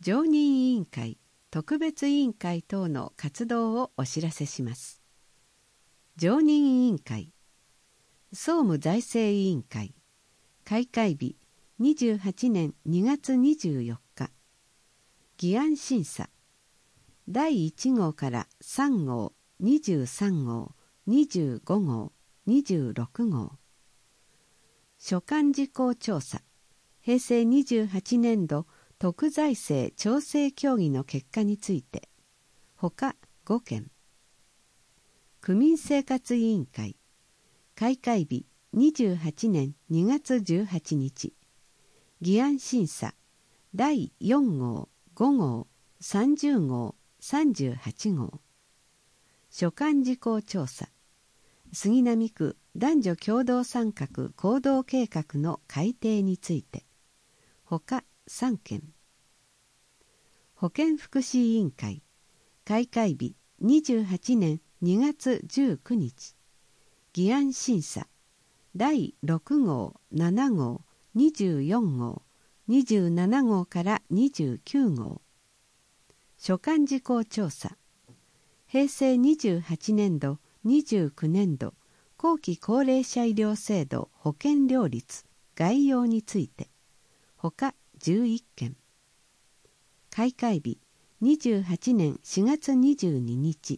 常任委員会、特別委員会等の活動をお知らせします。常任委員会、総務財政委員会、開会日28年2月24日、議案審査、第1号から3号、23号、25号、26号、所管事項調査、平成28年度特財政調整協議の結果について、ほか5件。区民生活委員会、開会日28年2月18日、議案審査、第4号、5号、30号、38号、所管事項調査、杉並区男女共同参画行動計画の改定について、ほか3件。保健福祉委員会、開会日28年2月19日、議案審査、第6号、7号、24号、27号から29号、所管事項調査、平成28年度、29年度、後期高齢者医療制度保険料率概要について、ほか11件。開会日28年4月22日、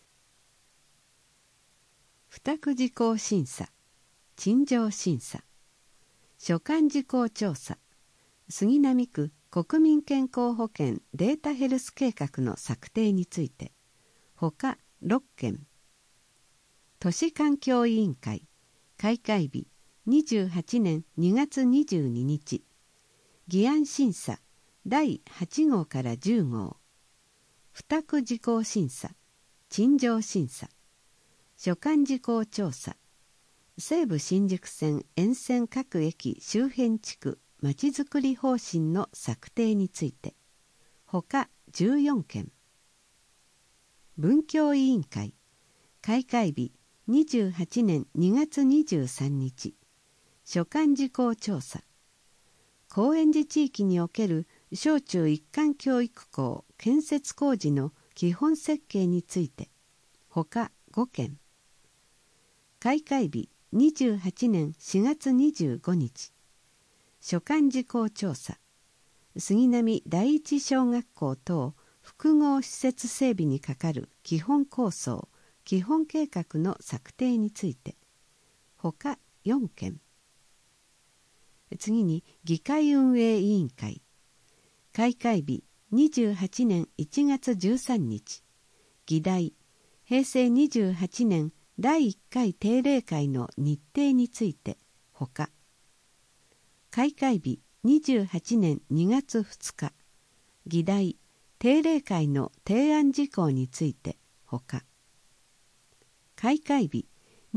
付託事項審査、陳情審査、所管事項調査、杉並区国民健康保険データヘルス計画の策定について、ほか6件。都市環境委員会、開会日28年2月22日、議案審査、第8号から10号、付託事項審査、陳情審査、所管事項調査、西武新宿線沿線各駅周辺地区まちづくり方針の策定について、ほか14件。文教委員会、開会日28年2月23日、所管事項調査、高円寺地域における小中一貫教育校建設工事の基本設計について、ほか5件。開会日28年4月25日、所管事項調査、杉並第一小学校等複合施設整備にかかる基本構想、基本計画の策定について、ほか4件。次に議会運営委員会、開会日28年1月13日、議題、平成28年第1回定例会の日程について、ほか。開会日28年2月2日、議題、定例会の提案事項について、ほか。開会日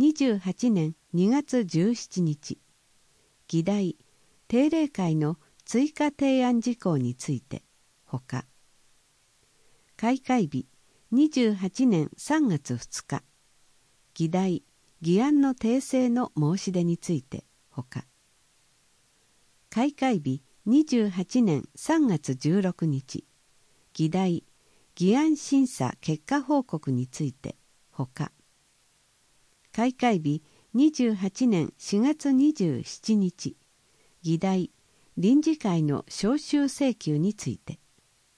28年2月17日、議題、定例会の追加提案事項について、ほか。開会日28年3月2日、議題、議案の訂正の申し出について、ほか。開会日28年3月16日、議題、議案審査結果報告について、ほか。開会日28年4月27日、議題、臨時会の召集請求について。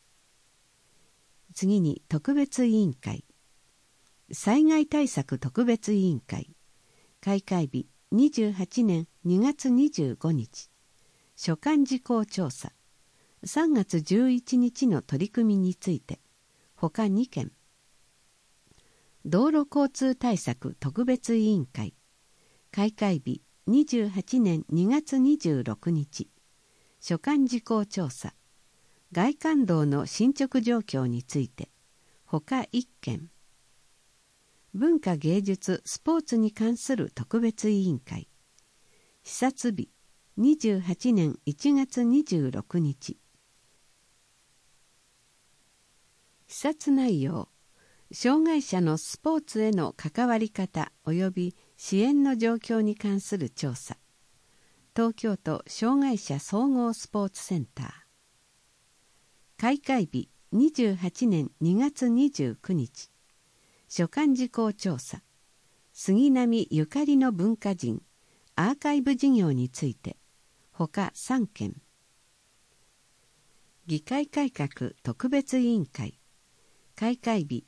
次に特別委員会、災害対策特別委員会、開会日28年2月25日、所管事項調査、3月11日の取り組みについて、ほか2件。道路交通対策特別委員会、開会日28年2月26日、所管事項調査、外環道の進捗状況について、ほか1件。文化芸術スポーツに関する特別委員会、視察日28年1月26日。視察内容、障害者のスポーツへの関わり方及び支援の状況に関する調査、東京都障害者総合スポーツセンター。 開会日28年2月29日所管事項調査杉並ゆかりの文化人アーカイブ事業について他3件。議会改革特別委員会開会日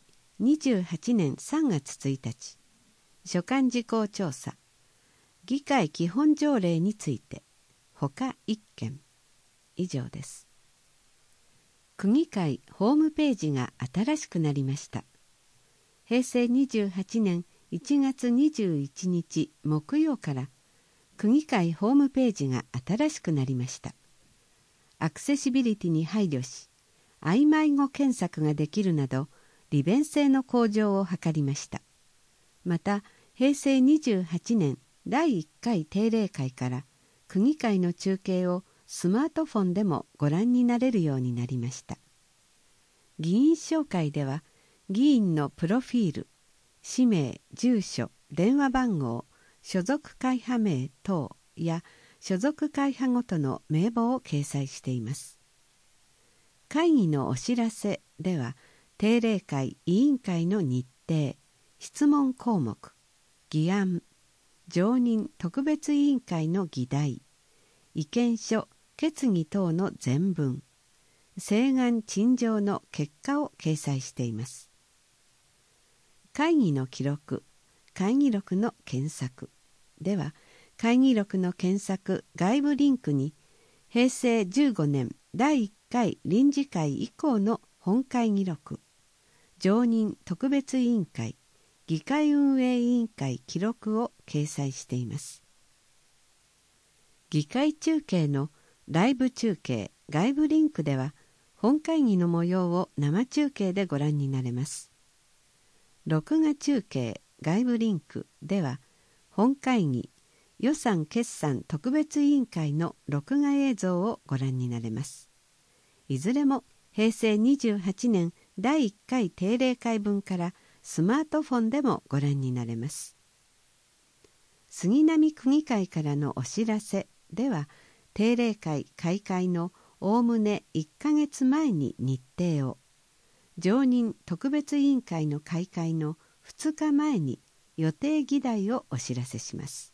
28年3月1日所管事項調査議会基本条例について他1件。以上です。区議会ホームページが新しくなりました。平成28年1月21日木曜から区議会ホームページが新しくなりました。アクセシビリティに配慮し、曖昧語検索ができるなど利便性の向上を図りました。また、平成28年第1回定例会から区議会の中継をスマートフォンでもご覧になれるようになりました。議員紹介では、議員のプロフィール、氏名、住所、電話番号、所属会派名等や所属会派ごとの名簿を掲載しています。会議のお知らせでは、定例会委員会の日程、質問項目、議案、常任特別委員会の議題、意見書、決議等の全文、請願陳情の結果を掲載しています。会議の記録、会議録の検索では、会議録の検索外部リンクに平成15年第1回臨時会以降の本会議録、常任特別委員会、議会運営委員会記録を掲載しています。議会中継のライブ中継外部リンクでは、本会議の模様を生中継でご覧になれます。録画中継外部リンクでは、本会議予算決算特別委員会の録画映像をご覧になれます。いずれも平成28年第1回定例会分からスマートフォンでもご覧になれます。杉並区議会からのお知らせでは、定例会開会のおおむね1ヶ月前に日程を、常任特別委員会の開会の2日前に予定議題をお知らせします。